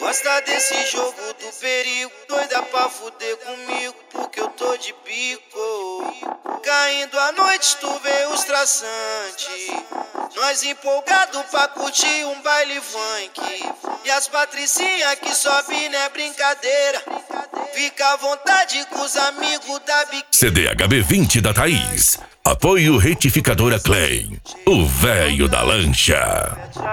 Gosta desse jogo do perigo, doida pra fuder comigo, porque eu tô de bico. Caindo à noite tu vê os traçantes, nós empolgado pra curtir um baile funk. E as patricinhas que sobe não é brincadeira, fica à vontade com os amigos da biqueira. CDHB 20 da Thaís. Apoio Retificadora Clay, o velho da lancha.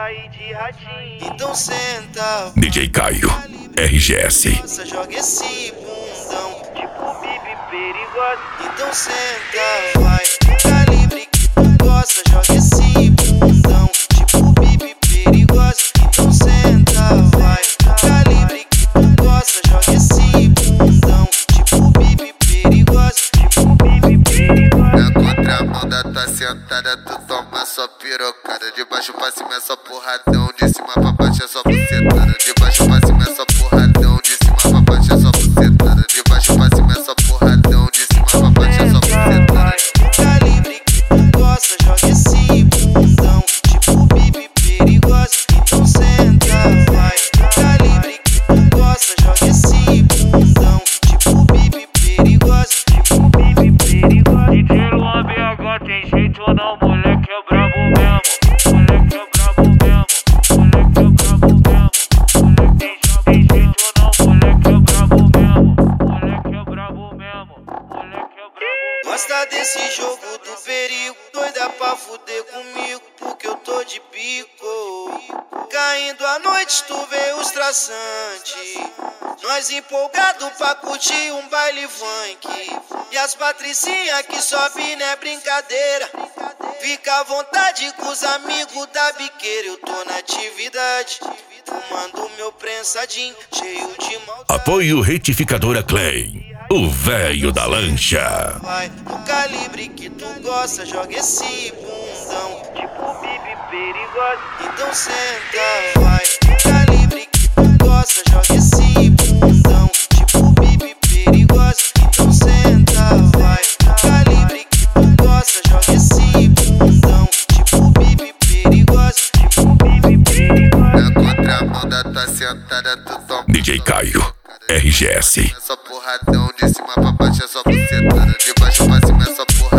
Então senta, DJ Caio, RGS. nossa, joga esse bundão, tipo bibi perigosa. Então senta, vai, no calibre que tu gosta, joga esse bundão, tipo bibi perigosa. Então senta, vai, no calibre que tu gosta, joga esse bundão, tipo bibi perigosa, tipo bibi perigosa. Na contramão da tua sentada, tu toma só pirocada. De baixo pra cima é só porradão, de cima pra baixo é só bucetada. De baixo pra cima é só porradão, de cima pra baixo é só bucetada. De baixo pra cima é só porradão, de cima pra baixo é só bucetada. No calibre que tu gosta, joga esse bundão, tipo bibi perigosa. Então senta, vai, no calibre que tu gosta, joga esse bundão, tipo bibi perigosa, tipo bibi perigosa. DJ Luan BH tem jeito ou não, moleque é brabo mesmo. Moleque é brabo mesmo. Moleque é brabo mesmo. Moleque tem jeito ou não, moleque é brabo mesmo. Moleque é brabo mesmo. Moleque é brabo mesmo. Gosta desse jogo do perigo, doida pra fuder comigo, porque eu tô de bico. Caindo à noite tu vê os traçantes, nós empolgado pra curtir um baile funk. E as patricinhas que sobe não é brincadeira, fica à vontade com os amigos da biqueira. Eu tô na atividade, fumando meu prensadinho, cheio de maldade. Apoio Retificadora Clay, o velho da lancha. Vai, no calibre que tu gosta, joga esse bundão, tipo bibi perigosa. Então senta, vai, no calibre que tu gosta, joga esse bundão, tipo bibi perigosa. Então senta, vai, no calibre que tu gosta, joga esse bundão, tipo bibi perigosa, tipo bibi perigosa. Na contramão da tua sentada, tu toma DJ Caio, RGS. é só porradão, de cima pra baixo é só bucetada. De baixo pra cima é só porradão.